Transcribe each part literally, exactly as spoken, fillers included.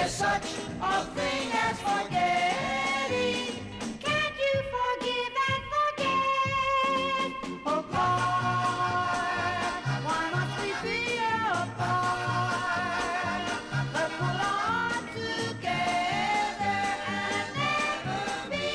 There's such a thing as forgetting. Can't you forgive and forget? Apart, why must we be apart? Let's hold on together and never be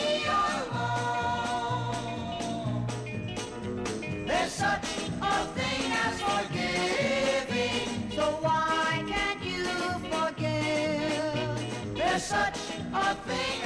alone. There's such a thing as forgiving, so why can't you forgive? There's such a thing